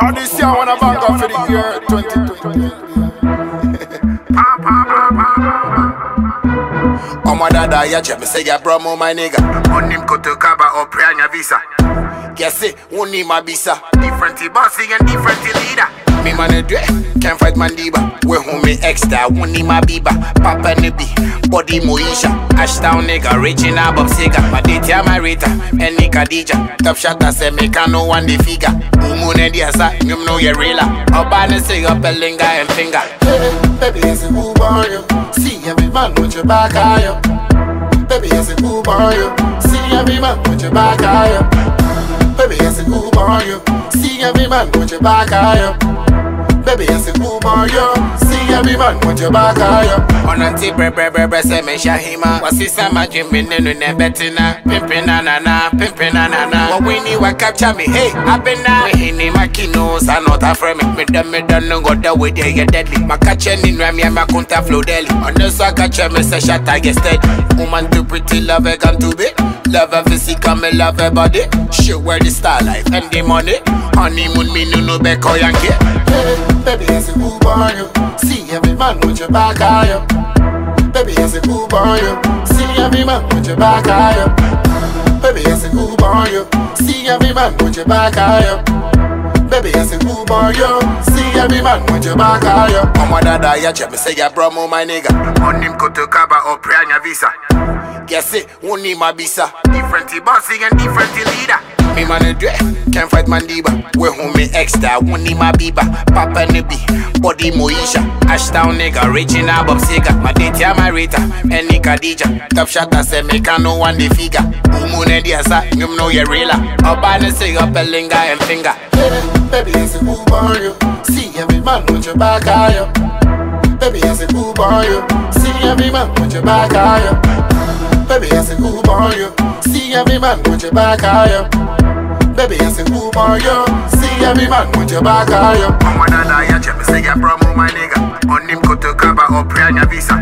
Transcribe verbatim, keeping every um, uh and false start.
All this year I wanna bank up for the year twenty twenty. Oh my dada, ya check me say ya bromo my nigga. On him koto kaba or pranya visa. Guess it, won't need my visa. Different bossy and different leader. Me man a dre, can't fight my diva. We home me extra, won't need my biba. Papa nibi, body moisha. Ashtown nigga, reaching above cigar. My date my rita, and Nika Dija. Top shot I say me can no one the figure. Umune diasa, you know you're real. Obana say up a linga and finger. Hey, baby, it's a move on you. See every man with your back higher. Baby, it's a move on you. See every man with your back higher. Baby, it's a move on you. See every man with your back higher. Baby, it's a move on you. See every man with your back higher. On a tip, bre bre bre bre se me shahima. What's this sama jimmy nenu ne betina. Pimpin na na na, pimpin na na na. What we need wa capture me, hey, I've been now. Me hini makinos, I not a friend. Me done me done no go the way they get deadly. Ma catch in rami and ma kunta flow deli. On the so I catch me say shot I get steady. Woman too pretty, love her come to be. Love her physical, me love her body. She wear the star life and the money. Honeymoon me no no back or yankee. Hey, baby, it's a move on you. See every man with your back higher. Baby, it's a move on you. See every man with your back higher. Baby, it's a move on you. See every man with your back higher. Baby, it's a move on you. See every man with your back higher. Oh my dada, ya check me say ya bromo my nigga. On him koto kaba or pranya visa. Guess it, won't need my visa. Different bossy and different leader. Me man a dre, can't fight my diva. We home me extra, won't need my biba. Papa nibi, body moisha. Ashtown nigga, reaching above cigar. My date my rita, and Nika Dija. Top shot I say me can no one the figure. Umune diasa, you know you're real. Obana say up a linga and finger. Hey, baby, it's a move on you. See every man with your back higher. Baby, it's a move on you. See every man with your back higher. Baby, it's a move on you. See every man with your back higher. Baby, it's a move on you. See every man with your back higher. Oh my dada, ya check me say ya promo my nigga. On him koto kaba or pranya visa.